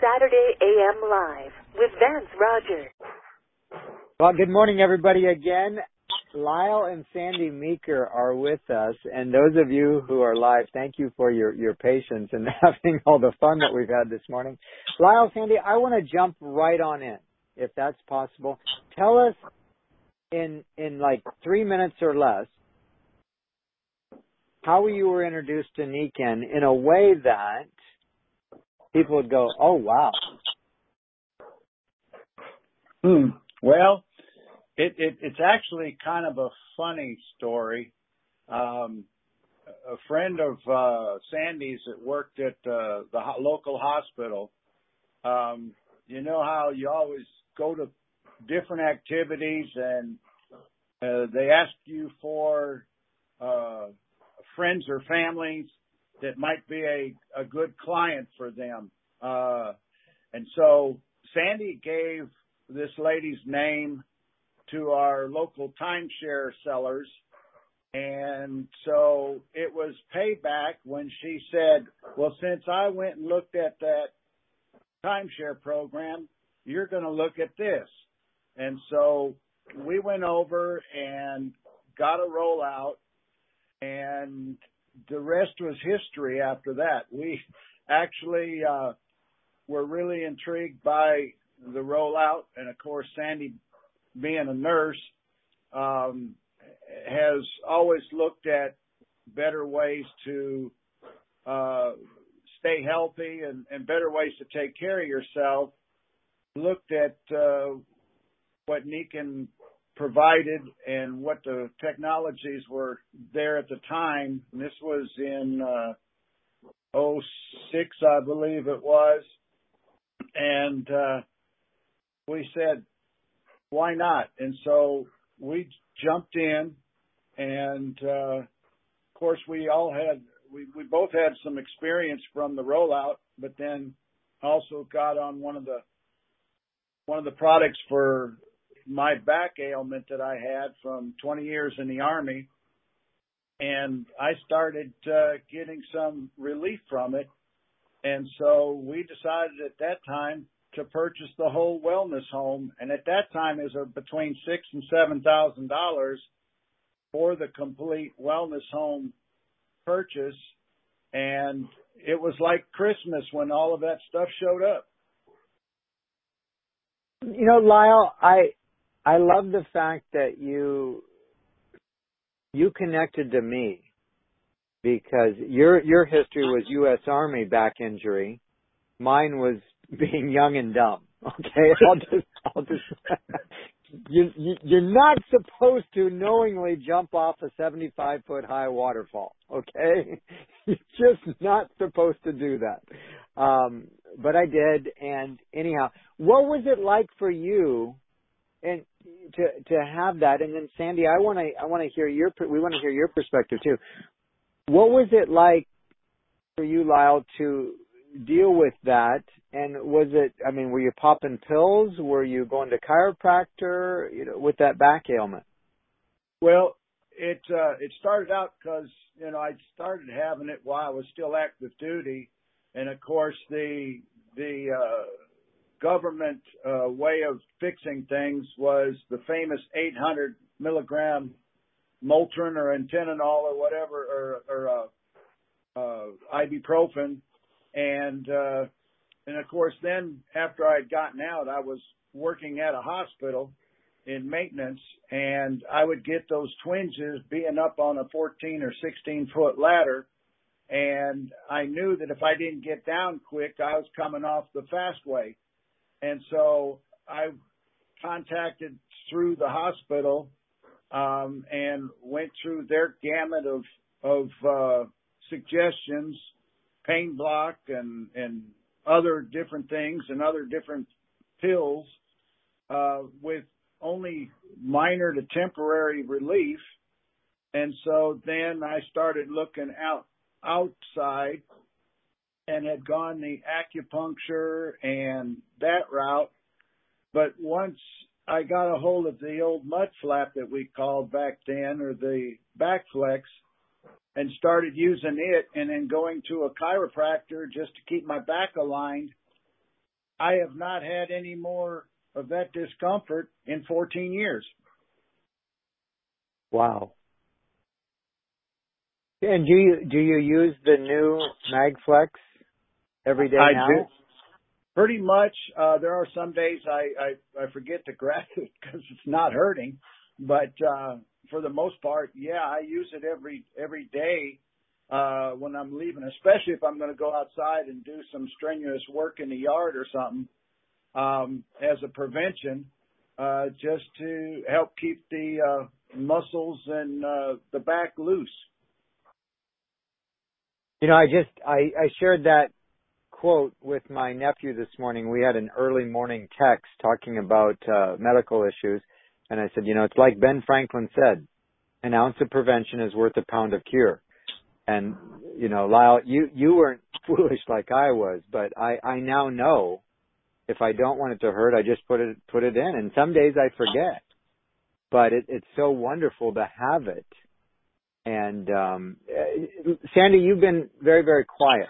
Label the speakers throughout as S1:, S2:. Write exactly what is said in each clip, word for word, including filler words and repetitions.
S1: Saturday A M Live with Vance Rogers.
S2: Well, good morning, everybody, again. Lyle and Sandy Meeker are with us, and those of you who are live, thank you for your, your patience and having all the fun that we've had this morning. Lyle, Sandy, I want to jump right on in, if that's possible. Tell us in in like three minutes or less how you were introduced to Niken in a way that people would go, oh, wow.
S3: Hmm. Well, it, it, it's actually kind of a funny story. Um, a friend of uh, Sandy's that worked at uh, the ho- local hospital, um, you know how you always go to different activities and uh, they ask you for uh, friends or families that might be a, a good client for them. Uh, and so Sandy gave this lady's name to our local timeshare sellers. And so it was payback when she said, well, since I went and looked at that timeshare program, you're going to look at this. And so we went over and got a rollout, and the rest was history after that. We actually uh, were really intrigued by the rollout, and of course, Sandy, being a nurse, um, has always looked at better ways to uh, stay healthy and, and better ways to take care of yourself. Looked at uh, what Niken provided and what the technologies were there at the time. And this was in uh, oh six, I believe it was. And uh, we said, why not? And so we jumped in, and uh, of course we all had, we, we both had some experience from the rollout, but then also got on one of the, one of the products for my back ailment that I had from twenty years in the Army. And I started uh, getting some relief from it. And so we decided at that time to purchase the whole wellness home. And at that time it was between six and seven thousand dollars for the complete wellness home purchase. And it was like Christmas when all of that stuff showed up.
S2: You know, Lyle, I I love the fact that you you connected to me, because your your history was U S Army back injury. Mine was being young and dumb. Okay, I'll just I'll just you, you you're not supposed to knowingly jump off a seventy-five foot high waterfall. Okay, you're just not supposed to do that. Um, but I did, and anyhow, what was it like for you? And to to have that, and then Sandy, I want to I want to hear your we want to hear your perspective too. What was it like for you, Lyle, to deal with that? And was it? I mean, were you popping pills? Were you going to chiropractor? You know, with that back ailment?
S3: Well, it uh, it started out because you know I started having it while I was still active duty, and of course the the uh, government uh, way of fixing things was the famous eight hundred milligram Motrin or Antenanol or whatever, or, or uh, uh, ibuprofen. And, uh, and of course, then after I had gotten out, I was working at a hospital in maintenance, and I would get those twinges being up on a fourteen or sixteen foot ladder. And I knew that if I didn't get down quick, I was coming off the fast way. And so I contacted through the hospital um, and went through their gamut of, of uh, suggestions, pain block and, and other different things and other different pills uh, with only minor to temporary relief. And so then I started looking out outside and had gone the acupuncture and that route. But once I got a hold of the old mud flap that we called back then, or the back flex, and started using it and then going to a chiropractor just to keep my back aligned, I have not had any more of that discomfort in fourteen years.
S2: Wow. And do you do you use the new MagFlex every day
S3: I
S2: now?
S3: do. Pretty much. Uh, there are some days I, I, I forget to grab it because it's not hurting. But uh, for the most part, yeah, I use it every every day uh, when I'm leaving, especially if I'm going to go outside and do some strenuous work in the yard or something um, as a prevention, uh, just to help keep the uh, muscles and uh, the back loose.
S2: You know, I just I, I shared that quote with my nephew this morning. We had an early morning text talking about uh, medical issues, and I said, you know, it's like Ben Franklin said, an ounce of prevention is worth a pound of cure. And you know, Lyle, you you weren't foolish like I was, but I I now know if I don't want it to hurt, I just put it put it in, and some days I forget, but it, it's so wonderful to have it. And um, Sandy, you've been very very quiet.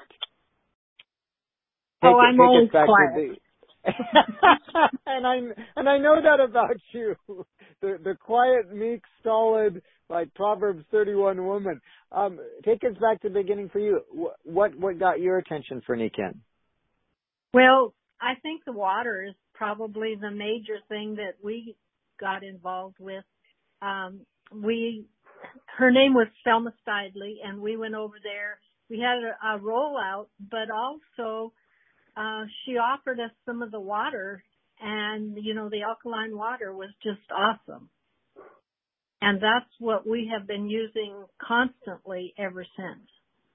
S2: Take
S4: oh,
S2: it,
S4: I'm
S2: take
S4: always
S2: us back
S4: quiet.
S2: to the and I and I know that about you, the the quiet, meek, solid, like Proverbs thirty-one woman. Um, take us back to the beginning for you. What what got your attention for Niken?
S4: Well, I think the water is probably the major thing that we got involved with. Um, we, her name was Selma Steidley, and we went over there. We had a, a rollout, but also uh, she offered us some of the water, and you know the alkaline water was just awesome. And that's what we have been using constantly ever since.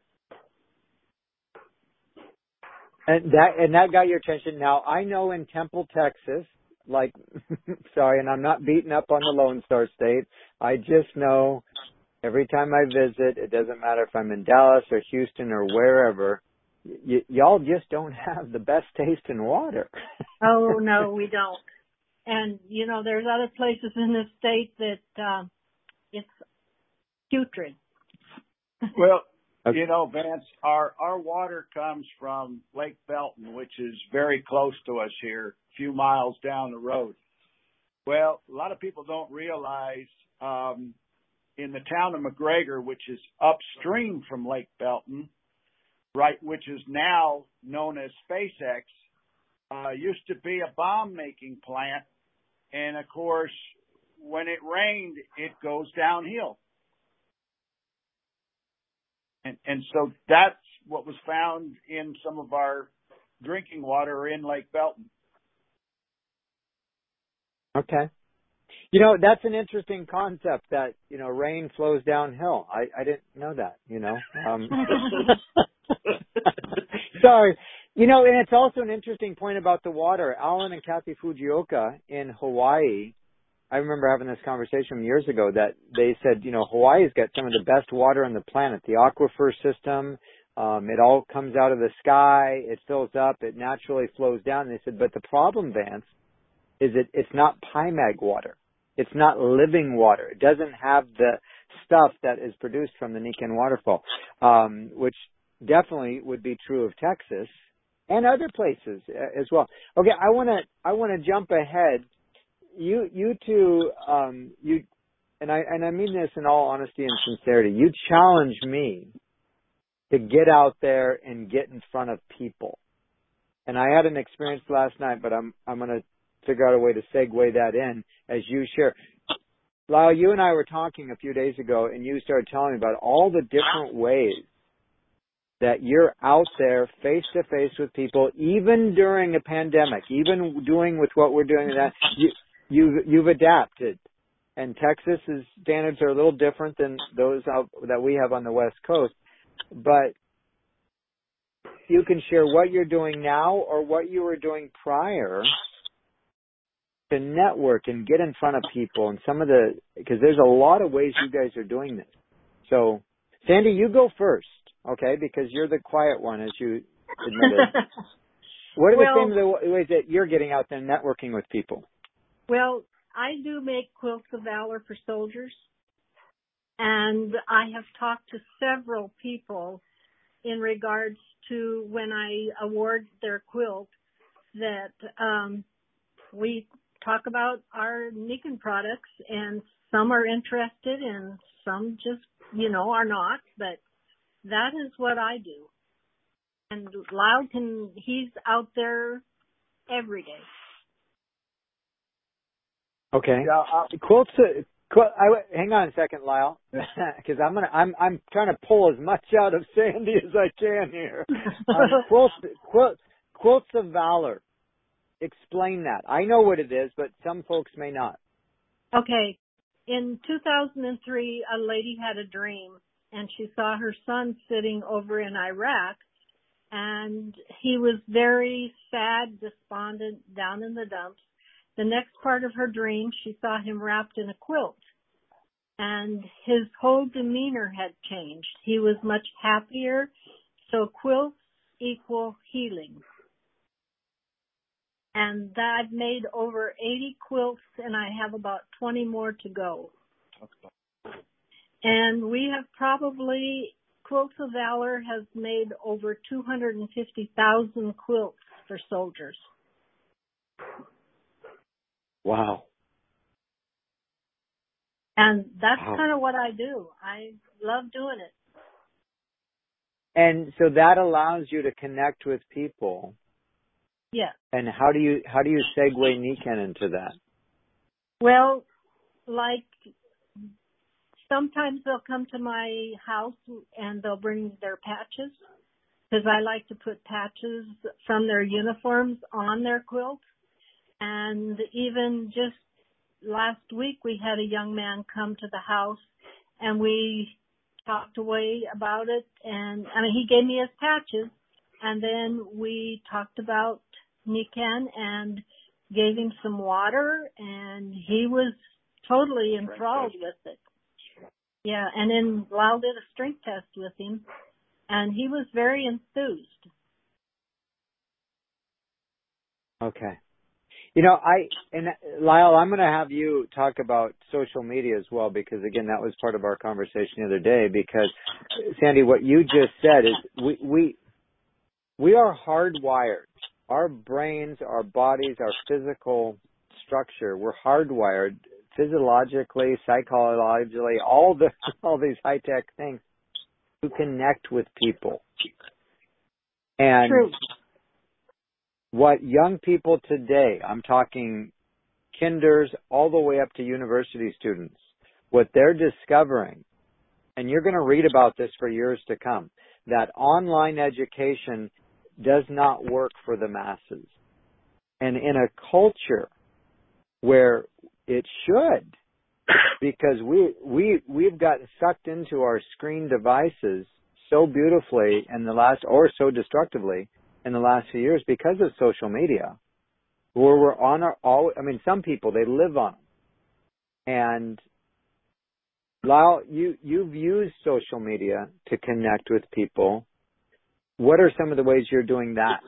S2: And that and that got your attention. Now I know in Temple, Texas, like sorry, and I'm not beating up on the Lone Star State. I just know every time I visit, it doesn't matter if I'm in Dallas or Houston or wherever, y- y'all just don't have the best taste in water.
S4: Oh no, we don't. And you know, there's other places in the state that uh, it's putrid.
S3: Well,
S2: Okay.
S3: you know, Vance, our, our water comes from Lake Belton, which is very close to us here, a few miles down the road. Well, a lot of people don't realize um, in the town of McGregor, which is upstream from Lake Belton, right, which is now known as SpaceX, uh, used to be a bomb-making plant. And, of course, when it rained, it goes downhill. And, and so that's what was found in some of our drinking water in Lake Belton.
S2: Okay. You know, that's an interesting concept that, you know, rain flows downhill. I, I didn't know that, you know. Um, sorry. You know, and it's also an interesting point about the water. Alan and Kathy Fujioka in Hawaii, I remember having this conversation years ago that they said, you know, Hawaii's got some of the best water on the planet. The aquifer system, um, it all comes out of the sky, it fills up, it naturally flows down. And they said, but the problem, Vance, is it it's not P I M A G water. It's not living water. It doesn't have the stuff that is produced from the Niken waterfall, um, which definitely would be true of Texas and other places as well. Okay, I want to I want to jump ahead. You you two um, you and I and I mean this in all honesty and sincerity. You challenged me to get out there and get in front of people, and I had an experience last night. But I'm I'm going to figure out a way to segue that in as you share. Lyle, you and I were talking a few days ago, and you started telling me about all the different ways that you're out there face to face with people, even during a pandemic, even doing with what we're doing. That you, you you've adapted, and Texas's standards are a little different than those out, that we have on the West Coast. But you can share what you're doing now or what you were doing prior to network and get in front of people, and some of the, because there's a lot of ways you guys are doing this. So, Sandy, you go first, okay? Because you're the quiet one, as you admitted. What are
S4: well,
S2: the things, the ways that you're getting out there networking with people?
S4: Well, I do make quilts of valor for soldiers, and I have talked to several people in regards to when I award their quilt. that um, we talk about our Niken products, and some are interested and some just, you know, are not, but that is what I do. And Lyle can, he's out there every day.
S2: Okay.
S3: Yeah, uh,
S2: Quilts. Uh, quil- I, hang on a second, Lyle, because I'm gonna. I'm. I'm trying to pull as much out of Sandy as I can here. Um, quilts. Quilt, quilts of Valor. Explain that. I know what it is, but some folks may not.
S4: Okay. In two thousand three, a lady had a dream, and she saw her son sitting over in Iraq, and he was very sad, despondent, down in the dumps. The next part of her dream, she saw him wrapped in a quilt, and his whole demeanor had changed. He was much happier. So quilts equal healing. And I've made over eighty quilts, and I have about twenty more to go. And we have probably, Quilts of Valor has made over two hundred fifty thousand quilts for soldiers.
S2: Wow.
S4: And that's
S2: Wow.
S4: kind of what I do. I love doing it.
S2: And so that allows you to connect with people.
S4: Yeah.
S2: And how do you how do you segue Niken into that?
S4: Well, like sometimes they'll come to my house and they'll bring their patches, because I like to put patches from their uniforms on their quilt. And even just last week, we had a young man come to the house, and we talked away about it. And I mean, he gave me his patches, and then we talked about Niken and gave him some water, and he was totally enthralled with it. Yeah, and then Lyle did a strength test with him, and he was very enthused.
S2: Okay. You know, I, and Lyle, I'm going to have you talk about social media as well, because again, that was part of our conversation the other day, because Sandy, what you just said is we, we, we are hardwired. Our brains, our bodies, our physical structure, we're hardwired physiologically, psychologically, all the, all these high tech things to connect with people. And
S4: True.
S2: What young people today, I'm talking kinders all the way up to university students, what they're discovering, and you're going to read about this for years to come, that online education does not work for the masses. And in a culture where it should, because we, we, we've gotten sucked into our screen devices so beautifully in the last, or so destructively, in the last few years because of social media, where we're on our, all, I mean, some people, they live on them. And Lyle, you, you've used social media to connect with people. What are some of the ways you're doing that?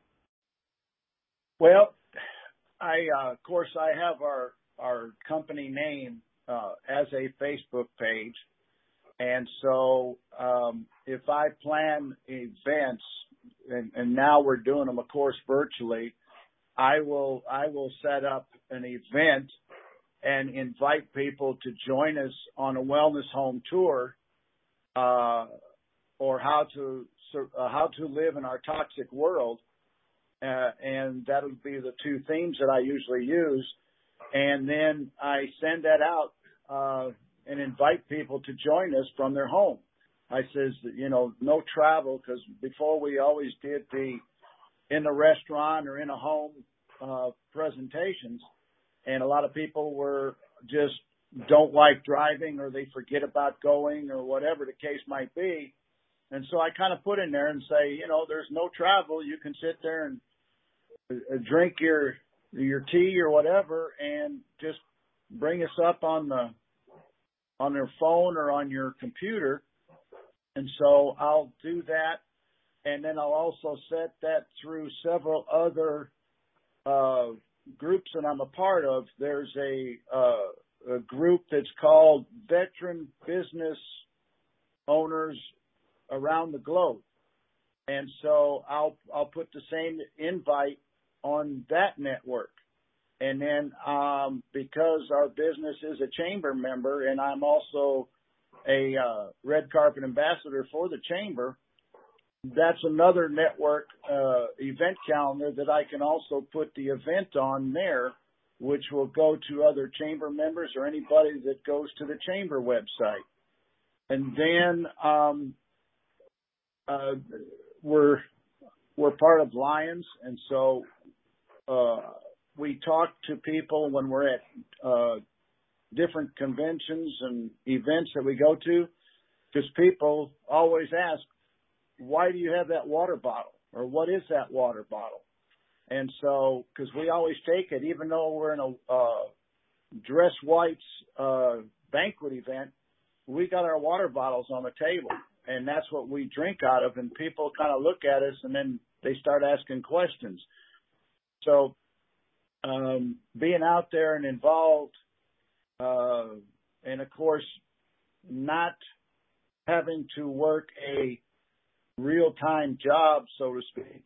S3: Well, I, uh, of course, I have our, our company name, uh, as a Facebook page. And so, um, if I plan events, and, and now we're doing them, of course, virtually, I will, I will set up an event and invite people to join us on a wellness home tour, uh, or how to, uh, how to live in our toxic world. Uh, and that'll be the two themes that I usually use. And then I send that out, uh, and invite people to join us from their home. I says, you know, no travel, because before we always did the in a restaurant or in a home uh, presentations, and a lot of people were just don't like driving, or they forget about going, or whatever the case might be. And so I kind of put in there and say, you know, there's no travel. You can sit there and uh, drink your your tea or whatever, and just bring us up on the on their phone or on your computer. And so I'll do that. And then I'll also set that through several other uh, groups that I'm a part of. There's a, uh, a group that's called Veteran Business Owners Around the Globe. And so I'll, I'll put the same invite on that network. And then um, because our business is a chamber member, and I'm also a uh, red carpet ambassador for the chamber, that's another network uh, event calendar that I can also put the event on there, which will go to other chamber members or anybody that goes to the chamber website. And then um, uh, we're we're part of Lions, and so uh, we talk to people when we're at uh, different conventions and events that we go to, because people always ask, why do you have that water bottle? Or what is that water bottle? And so, because we always take it, even though we're in a uh, dress whites uh, banquet event, we got our water bottles on the table, and that's what we drink out of. And people kind of look at us, and then they start asking questions. So, um, being out there and involved, uh, and of course, not having to work a real-time job, so to speak.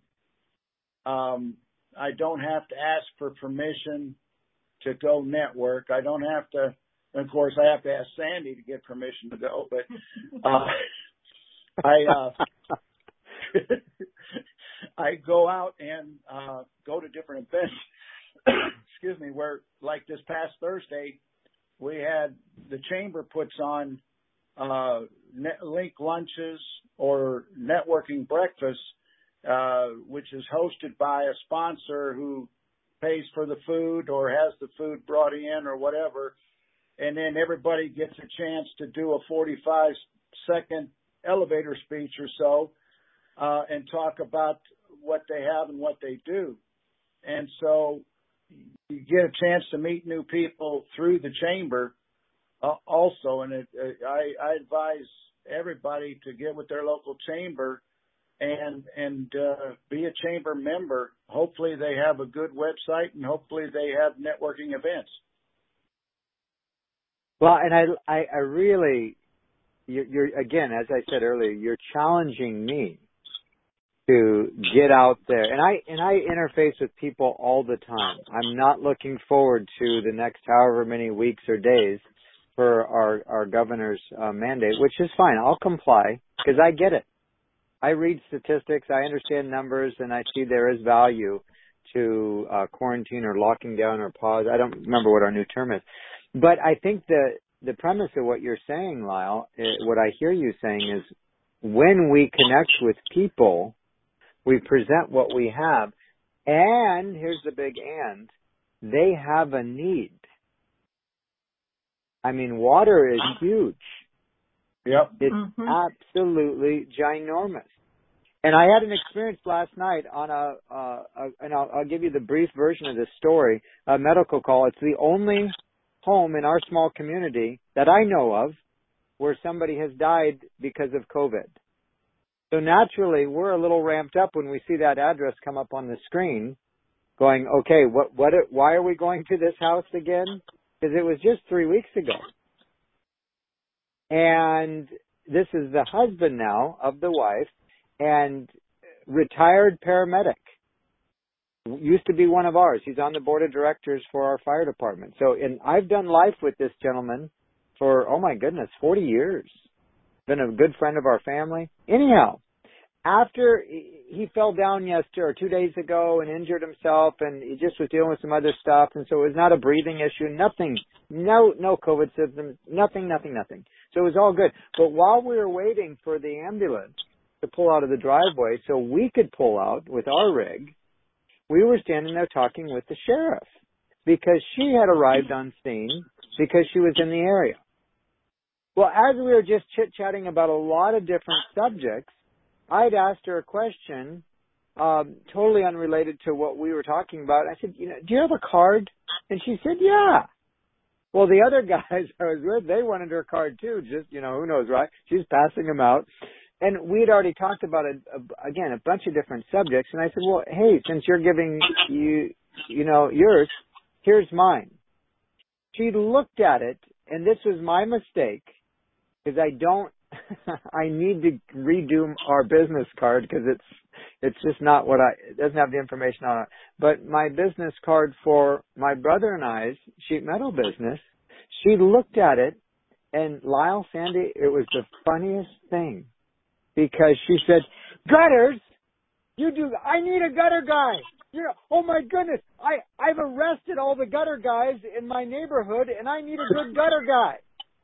S3: Um, I don't have to ask for permission to go network. I don't have to, of course, I have to ask Sandy to get permission to go, but uh, I uh, I go out and uh, go to different events, excuse me, where, like this past Thursday, we had the chamber puts on uh, net link lunches or networking breakfast, uh, which is hosted by a sponsor who pays for the food or has the food brought in or whatever. And then everybody gets a chance to do a forty-five second elevator speech or so, uh, and talk about what they have and what they do. And so you get a chance to meet new people through the chamber uh, also. And it, uh, I, I advise everybody to get with their local chamber and and uh, be a chamber member. Hopefully they have a good website, and hopefully they have networking events.
S2: Well, and I, I, I really, you're, you're, again, as I said earlier, you're challenging me to get out there. And I, and I interface with people all the time. I'm not looking forward to the next however many weeks or days for our, our governor's uh, mandate, which is fine. I'll comply because I get it. I read statistics, I understand numbers, and I see there is value to uh, quarantine or locking down or pause. I don't remember what our new term is. But I think the, the premise of what you're saying, Lyle, what I hear you saying is when we connect with people, we present what we have, and here's the big and, they have a need. I mean, water is huge.
S3: Yep.
S2: It's
S4: mm-hmm.
S2: absolutely ginormous. And I had an experience last night on a, uh, a and I'll, I'll give you the brief version of this story, a medical call. It's the only home in our small community that I know of where somebody has died because of COVID. So naturally, we're a little ramped up when we see that address come up on the screen going, okay, what, what, why are we going to this house again? Because it was just three weeks ago. And this is the husband now of the wife and retired paramedic. Used to be one of ours. He's on the board of directors for our fire department. So, and I've done life with this gentleman for, oh my goodness, forty years. Been a good friend of our family. Anyhow, after he fell down yesterday or two days ago and injured himself, and he just was dealing with some other stuff, and so it was not a breathing issue, nothing, no, no COVID symptoms, nothing, nothing, nothing. So it was all good. But while we were waiting for the ambulance to pull out of the driveway so we could pull out with our rig, we were standing there talking with the sheriff because she had arrived on scene because she was in the area. Well, as we were just chit-chatting about a lot of different subjects, I'd asked her a question um, totally unrelated to what we were talking about. I said, you know, do you have a card? And she said, yeah. Well, the other guys I was with, they wanted her card too. Just, you know, who knows, right? She's passing them out. And we'd already talked about, a, a, again, a bunch of different subjects. And I said, well, hey, since you're giving, you, you know, yours, here's mine. She looked at it, and this was my mistake, because I don't I need to redo our business card because it's it's just not what I it doesn't have the information on it. But my business card for my brother and I's sheet metal business, she looked at it, and Lyle, Sandy, it was the funniest thing because she said, "Gutters, you do. I need a gutter guy. You know, oh my goodness, I I've arrested all the gutter guys in my neighborhood, and I need a good gutter guy."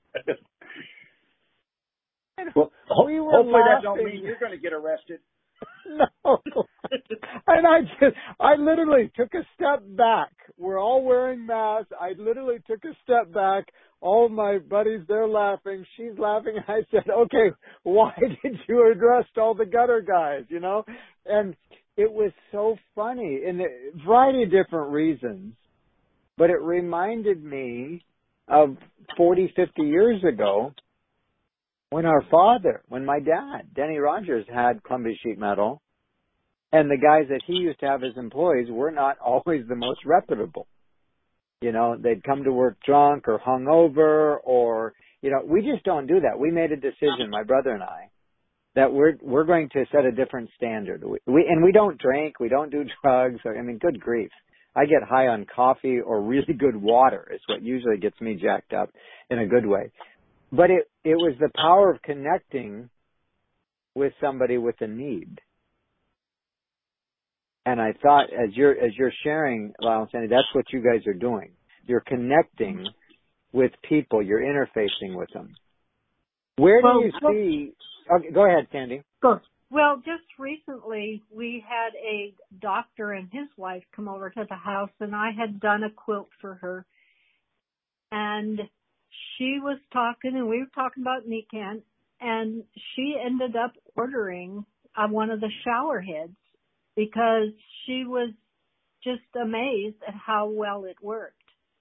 S3: Well, ho-
S2: we were
S3: hopefully
S2: laughing.
S3: that don't mean you're going to get arrested.
S2: No. And I just, I literally took a step back. We're all wearing masks. I literally took a step back. All my buddies, they're laughing. She's laughing. I said, okay, why did you arrest all the gutter guys, you know? And it was so funny in a variety of different reasons. But it reminded me of forty, fifty years ago when our father, when my dad, Denny Rogers, had Columbia Sheet Metal, and the guys that he used to have as employees were not always the most reputable. You know, they'd come to work drunk or hungover or, you know, we just don't do that. We made a decision, my brother and I, that we're we're going to set a different standard. We, we and we don't drink, we don't do drugs. I mean, good grief. I get high on coffee or really good water is what usually gets me jacked up in a good way. But it, it was the power of connecting with somebody with a need. And I thought as you're, as you're sharing, Lyle and Sandy, that's what you guys are doing. You're connecting with people. You're interfacing with them. Where do
S4: Well,
S2: you see, okay, go ahead, Sandy.
S4: Go. Well, just recently we had a doctor and his wife come over to the house, and I had done a quilt for her. And she was talking, and we were talking about Nikan, and she ended up ordering uh, one of the shower heads because she was just amazed at how well it worked.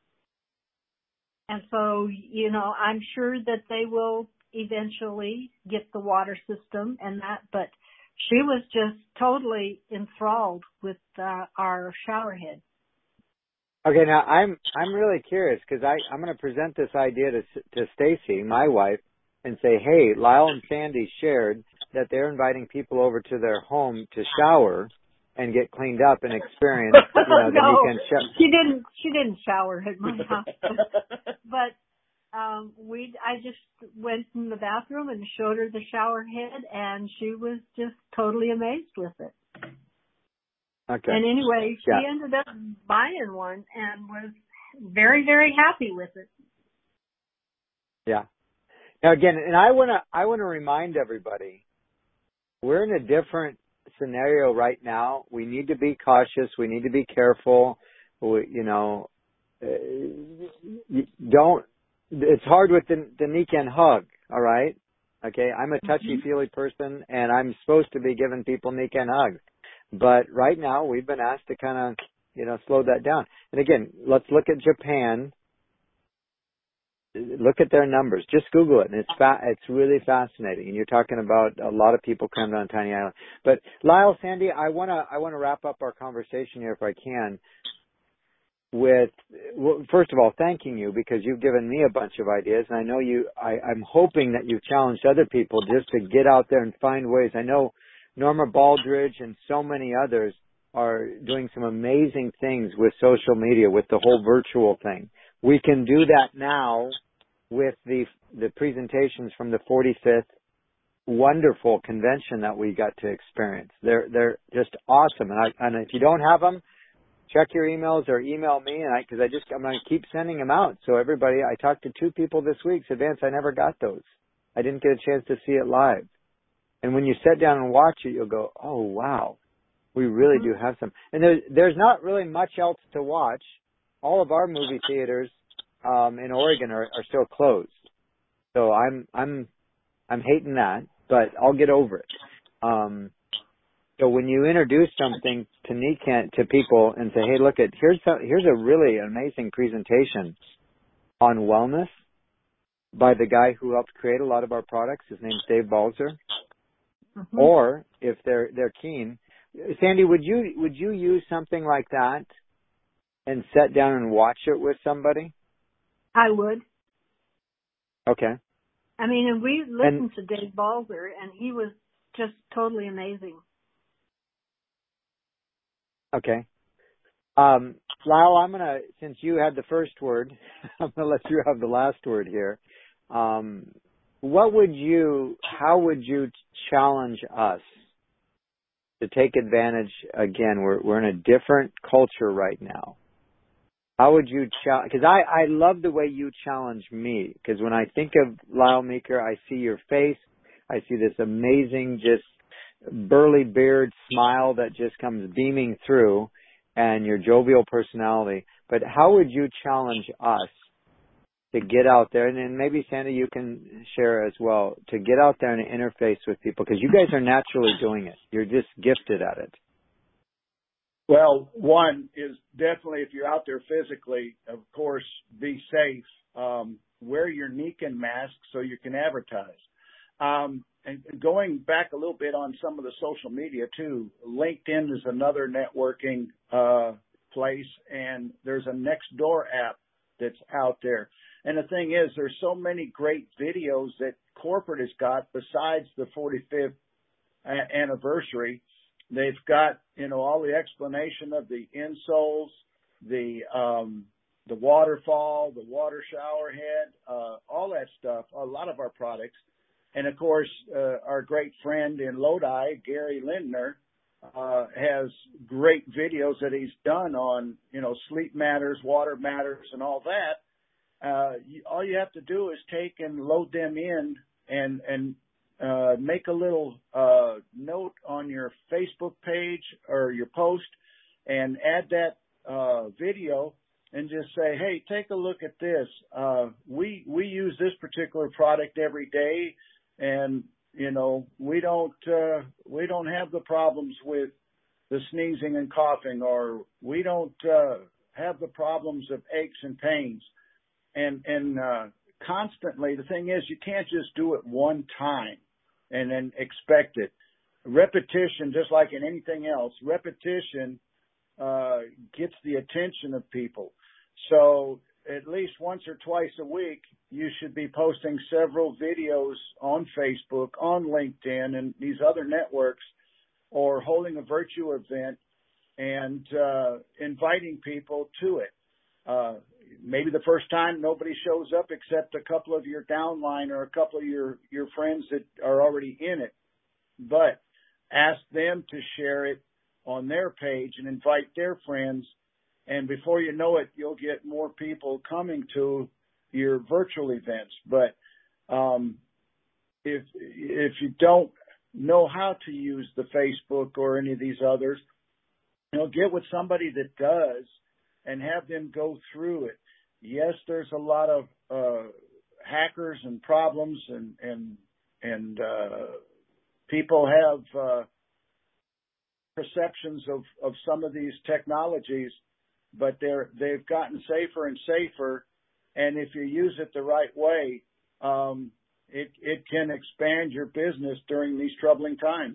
S4: And so, you know, I'm sure that they will eventually get the water system and that, but she was just totally enthralled with uh, our shower head.
S2: Okay, now I'm I'm really curious because I I'm going to present this idea to to Stacy, my wife, and say, hey, Lyle and Sandy shared that they're inviting people over to their home to shower and get cleaned up and experience, you know, the
S4: no,
S2: weekend shower.
S4: She didn't. She didn't shower at my house, but um, we. I just went in the bathroom and showed her the shower head, and she was just totally amazed with it.
S2: Okay.
S4: And anyway, she
S2: yeah.
S4: ended up buying one and was very, very happy with it.
S2: Yeah. Now again, and I want to I want to remind everybody, we're in a different scenario right now. We need to be cautious. We need to be careful. We, you know, uh, don't. It's hard with the, the Nikan hug. All right. Okay. I'm a touchy feely person, and I'm supposed to be giving people Nikan hugs. But right now, we've been asked to kind of, you know, slow that down. And again, let's look at Japan. Look at their numbers. Just Google it, and it's fa- it's really fascinating. And you're talking about a lot of people crammed on a tiny island. But Lyle, Sandy, I wanna I wanna wrap up our conversation here if I can. With well, first of all, thanking you because you've given me a bunch of ideas, and I know you. I, I'm hoping that you've challenged other people just to get out there and find ways. I know Norma Baldridge and so many others are doing some amazing things with social media, with the whole virtual thing. We can do that now with the the presentations from the forty-fifth wonderful convention that we got to experience. They're they're just awesome. And, I, and if you don't have them, check your emails or email me, and I because I just I'm going to keep sending them out. So everybody, I talked to two people this week. So Vance, I never got those. I didn't get a chance to see it live. And when you sit down and watch it, you'll go, oh, wow, we really mm-hmm. do have some. And there's, there's not really much else to watch. All of our movie theaters um, in Oregon are, are still closed. So I'm I'm I'm hating that, but I'll get over it. Um, so when you introduce something to Nikan, to people and say, hey, look, at here's a, here's a really amazing presentation on wellness by the guy who helped create a lot of our products. His name's Dave Balzer. Mm-hmm. Or if they're they're keen, Sandy, would you would you use something like that and sit down and watch it with somebody?
S4: I would.
S2: Okay.
S4: I mean, and we listened
S2: And,
S4: to Dave Balzer, and he was just totally amazing.
S2: okay. Um, Lyle, I'm going to, since you had the first word, I'm going to let you have the last word here. Um, what would you, how would you challenge us to take advantage? Again, we're, we're in a different culture right now. How would you challenge, because I, I love the way you challenge me, because when I think of Lyle Meeker, I see your face, I see this amazing, just burly beard smile that just comes beaming through, and your jovial personality. But how would you challenge us to get out there, and then maybe Sandy, you can share as well, to get out there and interface with people, because you guys are naturally doing it. You're just gifted at it.
S3: Well, one is definitely, if you're out there physically, of course, be safe. Um, wear your Niken mask so you can advertise. Um, and going back a little bit on some of the social media too, LinkedIn is another networking uh, place, and there's a Nextdoor app that's out there. And the thing is, there's so many great videos that corporate has got besides the forty-fifth a- anniversary. They've got, you know, all the explanation of the insoles, the um, the waterfall, the water shower head, uh, all that stuff, a lot of our products. And, of course, uh, our great friend in Lodi, Gary Lindner, uh, has great videos that he's done on, you know, sleep matters, water matters, and all that. Uh, you, all you have to do is take and load them in and, and uh, make a little uh, note on your Facebook page or your post and add that uh, video and just say, hey, take a look at this. Uh, we we use this particular product every day. And, you know, we don't, uh, we don't have the problems with the sneezing and coughing, or we don't, uh, have the problems of aches and pains. And, and, uh, constantly, the thing is, you can't just do it one time and then expect it. Repetition, just like in anything else, repetition, uh, gets the attention of people. So at least once or twice a week, you should be posting several videos on Facebook, on LinkedIn, and these other networks, or holding a virtue event and uh, inviting people to it. Uh, maybe the first time nobody shows up except a couple of your downline or a couple of your, your friends that are already in it. But ask them to share it on their page and invite their friends. And before you know it, you'll get more people coming to your virtual events. But um, if if you don't know how to use the Facebook or any of these others, you know, get with somebody that does and have them go through it. Yes, there's a lot of uh, hackers and problems, and and and uh, people have uh, perceptions of, of some of these technologies, but they're they've gotten safer and safer. And if you use it the right way, um, it it can expand your business during these troubling times.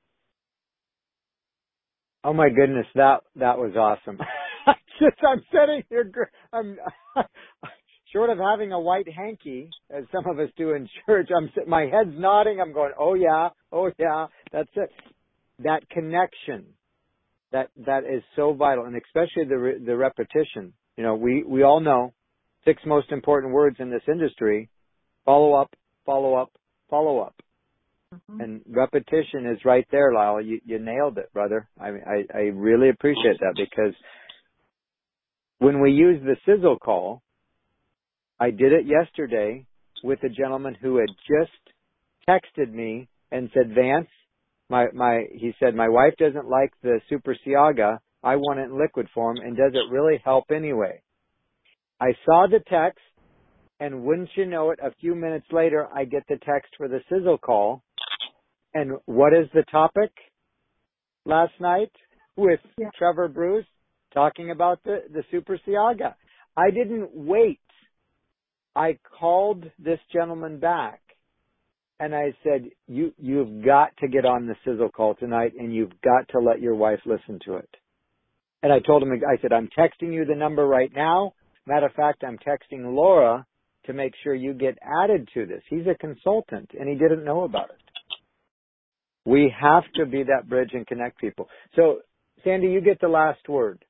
S2: Oh my goodness, that that was awesome. Just I'm sitting here, I'm short of having a white hanky, as some of us do in church. I'm my head's nodding. I'm going, oh yeah, oh yeah, that's it. That connection, that that is so vital, and especially the the repetition. You know, we we all know six most important words in this industry: follow up, follow up, follow up. Mm-hmm. And repetition is right there, Lyle. You you nailed it, brother. I I, I really appreciate that, because when we use the sizzle call, I did it yesterday with a gentleman who had just texted me and said, Vance, my my he said, my wife doesn't like the Super Ciaga. I want it in liquid form, and does it really help anyway? I saw the text, and wouldn't you know it, a few minutes later, I get the text for the sizzle call. And what is the topic last night with yeah. Trevor Bruce talking about the, the Super Ciaga? I didn't wait. I called this gentleman back, and I said, you, you've got to get on the sizzle call tonight, and you've got to let your wife listen to it. And I told him, I said, I'm texting you the number right now. Matter of fact, I'm texting Laura to make sure you get added to this. He's a consultant, and he didn't know about it. We have to be that bridge and connect people. So, Sandy, you get the last word.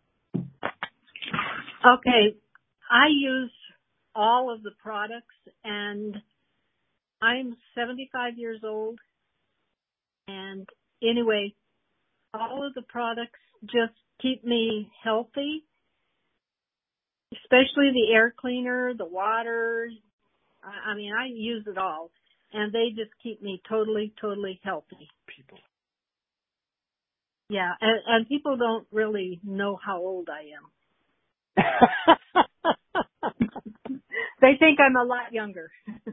S4: Okay. I use all of the products, and I'm seventy-five years old. And anyway, all of the products just keep me healthy, especially the air cleaner, the water. I mean, I use it all, and they just keep me totally, totally healthy.
S2: People.
S4: Yeah, and, and people don't really know how old I am. They think I'm a lot younger.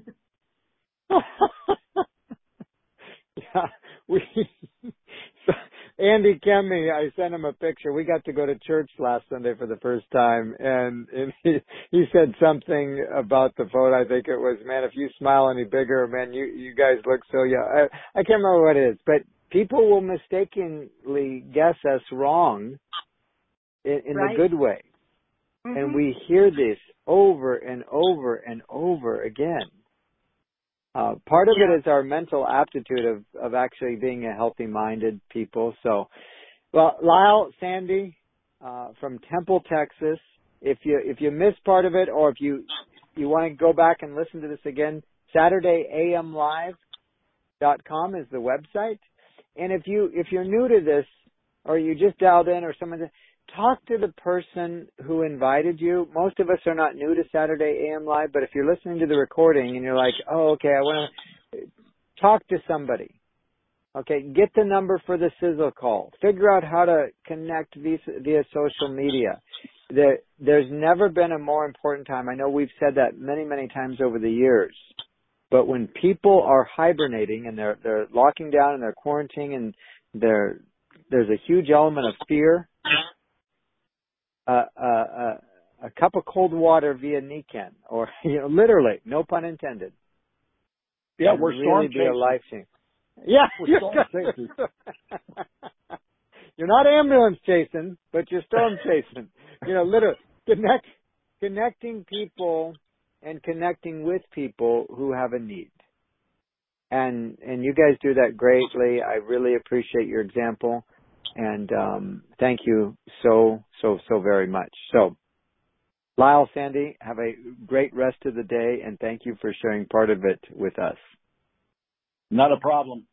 S2: Yeah, we. So Andy Kemmy, I sent him a picture. We got to go to church last Sunday for the first time, and, and he, he said something about the photo. I think it was, man, if you smile any bigger, man, you you guys look so young. I, I can't remember what it is, but people will mistakenly guess us wrong in, in
S4: Right.
S2: the good way. Mm-hmm. And we hear this over and over and over again. Uh, part of
S4: yeah.
S2: it is our mental aptitude of, of actually being a healthy-minded people. So, well, Lyle, Sandy, uh, from Temple, Texas, if you if you missed part of it, or if you you want to go back and listen to this again, Saturday A M live dot com is the website. And if you if you're new to this, or you just dialed in, or someone, talk to the person who invited you. Most of us are not new to Saturday A M Live, but if you're listening to the recording and you're like, oh, okay, I want to talk to somebody. Okay, get the number for the sizzle call. Figure out how to connect via, via social media. There, there's never been a more important time. I know we've said that many, many times over the years. But when people are hibernating and they're they're locking down and they're quarantining and they're, there's a huge element of fear, Uh, uh, uh, a cup of cold water via Nikken, or, you know, literally, no pun intended.
S3: Yeah, we're
S2: really
S3: storm
S2: be
S3: chasing.
S2: A life changing. Yeah,
S3: we're
S2: you're,
S3: storm chasing.
S2: You're not ambulance chasing, but you're storm chasing. You know, literally, connect, connecting people and connecting with people who have a need. And and you guys do that greatly. I really appreciate your example. And um, thank you so, so, so very much. So, Lyle, Sandy, have a great rest of the day, and thank you for sharing part of it with us.
S3: Not a problem.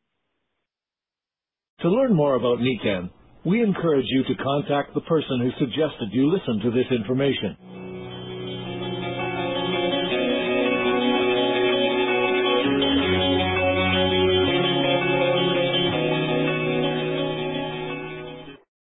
S5: To learn more about Nikken, we encourage you to contact the person who suggested you listen to this information.